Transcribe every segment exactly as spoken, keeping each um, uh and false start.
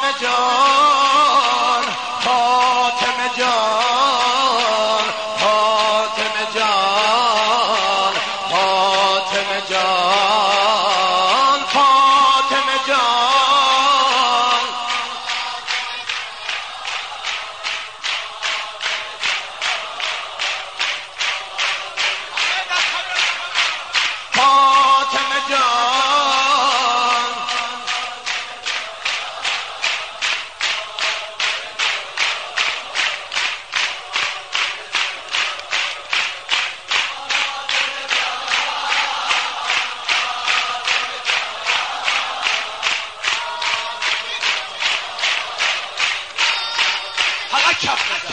جان فاطمه جان فاطمه جان فاطمه جان فاطمه جان فاطمه جان حالا کف بزن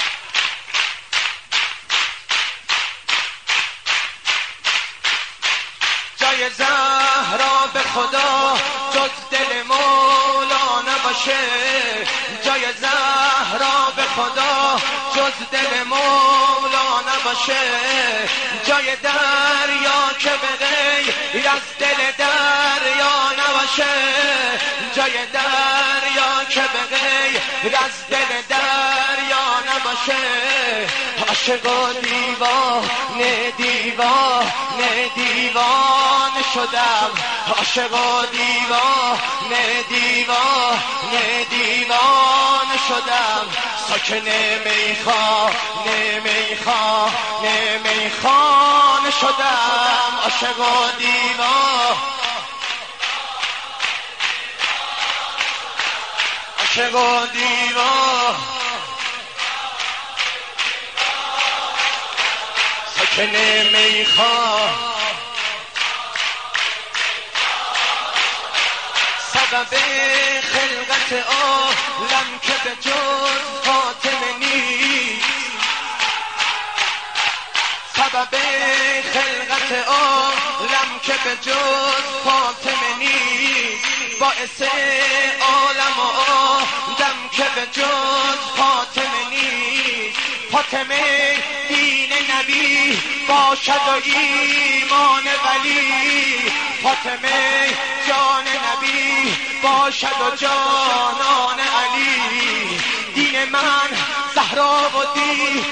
جای زهرا به خدا جز دل مولا نباشه جای زهرا به خدا جز دل مولا نباشه جای دریا که به غیر از دل دریا نباشه جای دریا که به غیر از دل دریا نباشه عاشق و دیوانه دیوانه دیوانه شدم عاشق و دیوانه دیوانه دیوانه شدم ساکن میخانه میخانه میخانه شدم عاشق و دیوانه عاشق و دیوانه ساکن میخانه سبب خلقت عالم که به جز فاطمه نیست سبب خلقت عالم که به جز فاطمه نیست باعث عالم و آدم که به جز فاطمه نیست فاطمه دین نبی باشد و ایمان ولی فاطمه جان نبی باشد و جانان علی دین من زهرا و دین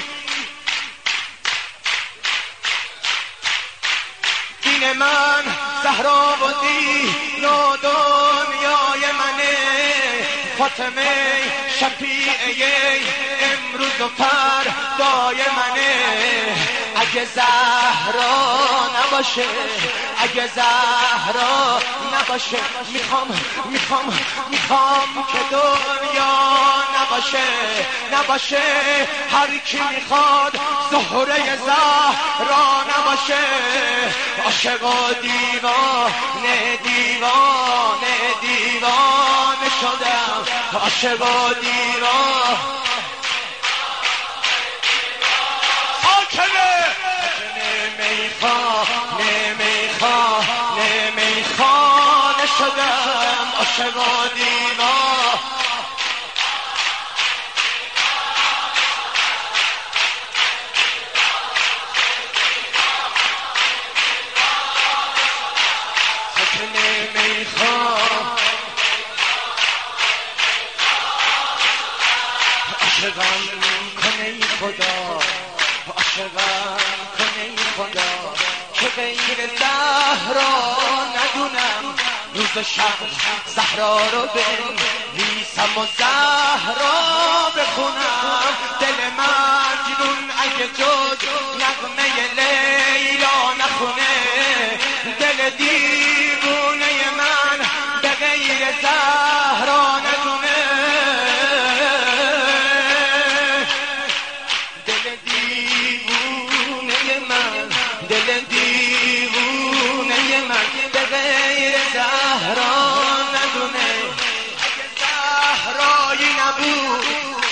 دین من زهرا و دین و دنیای منه فاطمه شفیعه امروز و فردای منه اگه زهرا نباشه اگه زهرا نباشه میخوام میخوام میخوام که دنیا نباشه نباشه هر کی میخواد زهره زهرا نباشه عاشق و دیوانه دیوانه دیوانه شدم عاشق و دیوانه ساکنه میخانه میخانه میخانه شدم عاشق و دیوانه ساکنه میخانه عاشقم کنه ای خدا عاشقم کنه ای خدا که غیر زهرا ندونم روز و شب زهرا رو بنویسم و زهرا بخونم دل مجنون اگه جز نغمه لیلا نخونه دل دیوونه من به غیر زهرا ندونه دل دیوونه من دل دیوونه من به غیر زهرا ندونه اگه زهرایی نبود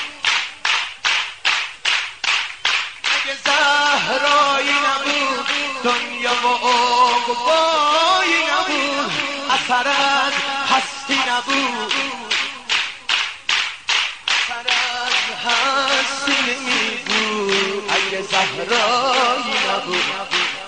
اگه زهرایی نبود دنیا و عقبایی نبود اثر از هستی نبود اثر از هستی نمیبود اگه زهرایی نبود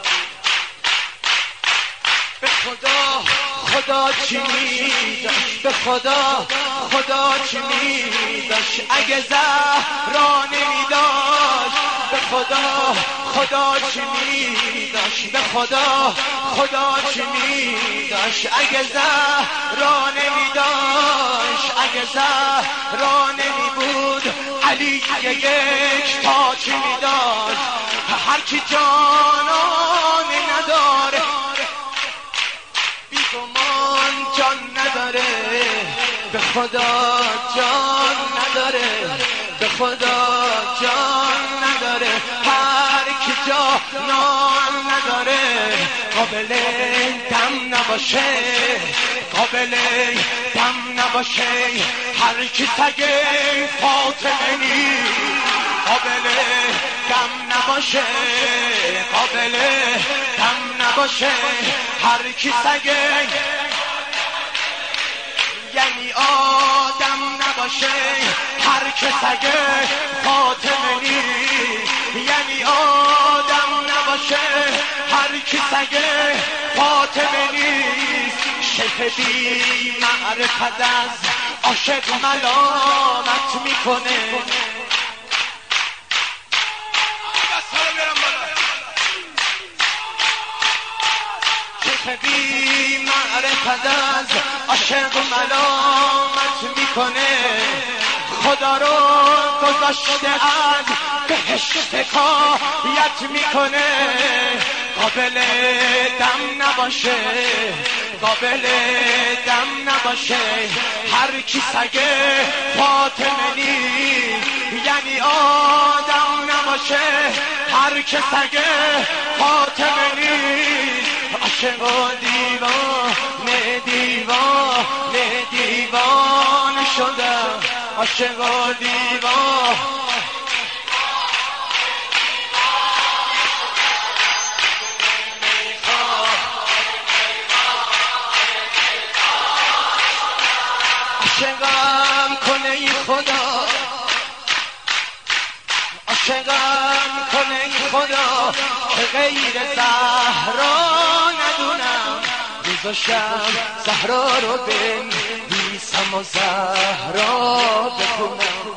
به خدا خدا چی میداشت به خدا خدا چی می داشت اگه زهرا نمی داشت؟ به خدا خدا چی می داشت؟ به خدا خدا چی می داشت اگه زهرا نمی داشت؟ اگه زهرا نمی بود علی یک تا چی می داشت؟ هر کی جانانه نداره بیگمان جان نداره، به خدا جان نداره، به خدا جان نداره. هر کی جانان نداره قابل دم نباشه، قابل دم نباشه. هر کی سگ فاطمه نیست قابل دم نباشه، قابل دم نباشه. هر کی سگ یعنی آدم نباشه، هر کی سگ فاطمه نیست یعنی آدم نباشه، هر کی سگ فاطمه نیست. شیخ بی معرفت از عاشق ملامت میکنه، بی معرفت از عاشق ملامت میکنه. خدا رو گذاشته از بهشت حکایت میکنه. قابل دم نباشه، قابل دم نباشه. هر کی سگ فاطمه نیست یعنی آدم نباشه، هر کی سگ فاطمه نیست. عاشق و دیوانه دیوانه دیوانه شدم، عاشق و دیوانه عاشقم کنه ای خدا، عاشقم کنه ای خدا که غیر زهرا ندونم. روز و شب زهرا رو بنویسم و زهرا بخونم.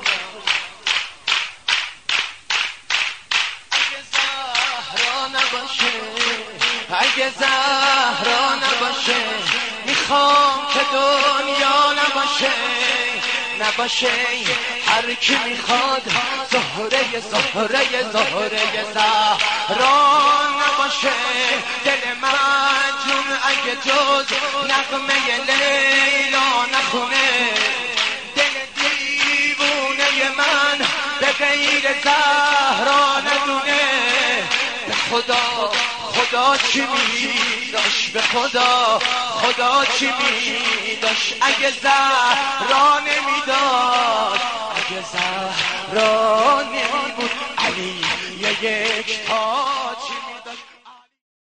اگه زهرا نباشه، اگه زهرا نباشه میخوام که دنیا نباشه، نباشه. هر کی میخواد زهره زهره زهره زهرا نباشه. دل مجنون اگه جز نغمه لیلا نخونه، دل دیوونه من به غیر زهرا ندونه. به خدا خدا چی می داشت؟ به خدا خدا چی می داشت اگه زهرا نمی داشت؟ اگه زهرا نمی بود علی یک تاج